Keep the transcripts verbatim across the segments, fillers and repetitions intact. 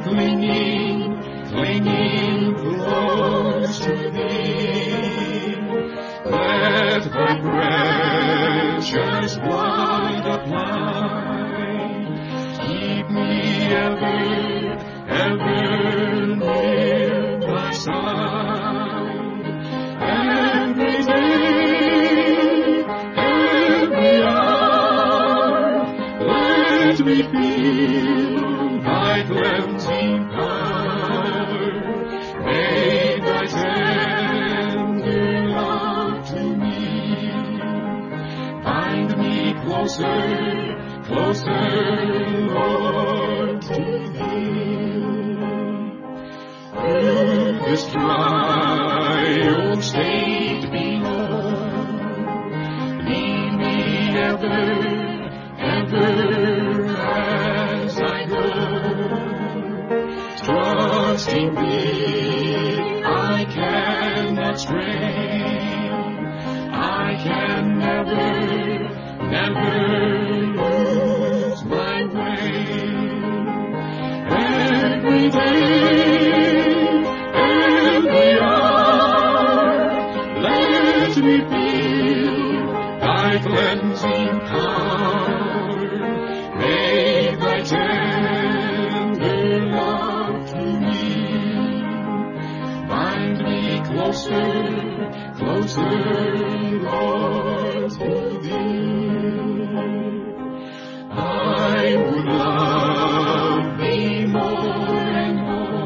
clinging, clinging close to thee. Let thy precious blood apply, keep me ever, ever near thy side. Every day, every hour, let me feel thy cleansing power. May thy tender love to me bind me closer, closer, Lord, to thee. Through this dry old state below, lead me ever, ever as I go. Trusting thee, I cannot stray. I can never, never lose my way. Every day, every hour, let me feel thy cleansing power. May thy tender love to me bind me closer, closer, Lord, to thee. I would love thee more and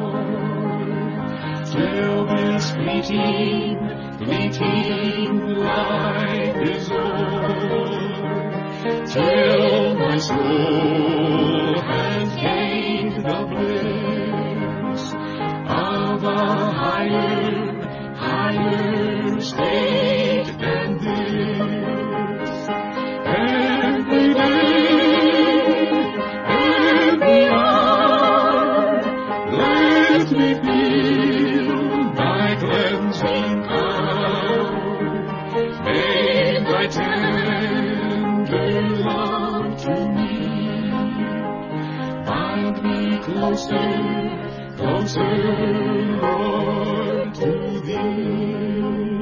more till this fleeting, fleeting life is o'er, till my soul has gained the bliss of a higher, higher state than this. Every day, every hour, let me feel thy cleansing power. May thy tender love to me bind me closer, closer, Lord, to thee.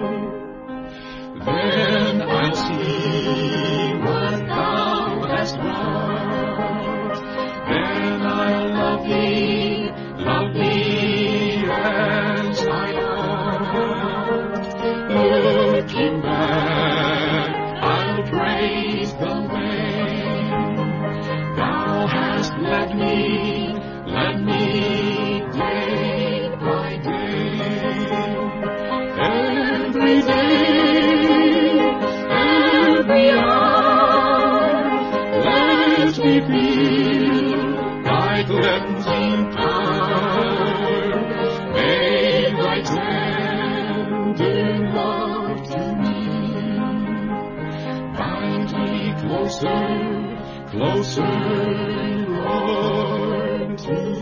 Then I'll see what thou hast wrought. Then I'll love thee, love thee as I ought. Looking back, I'll praise the way thou hast led me, led me day by day. Every day, every hour, let me feel thy cleansing power. May thy tender love to me bind me closer, closer, Lord, to